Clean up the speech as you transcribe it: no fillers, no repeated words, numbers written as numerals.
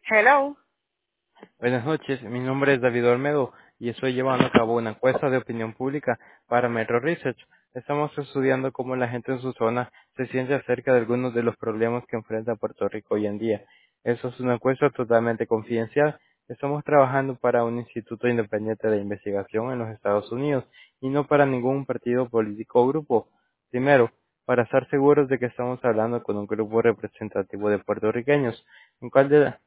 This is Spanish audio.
Hello. Buenas noches, mi nombre es David Olmedo y estoy llevando a cabo una encuesta de opinión pública para Metro Research. Estamos estudiando cómo la gente en su zona se siente acerca de algunos de los problemas que enfrenta Puerto Rico hoy en día. Eso es una encuesta totalmente confidencial. Estamos trabajando para un instituto independiente de investigación en los Estados Unidos y no para ningún partido político o grupo. Primero, para estar seguros de que estamos hablando con un grupo representativo de puertorriqueños, ¿en cuál de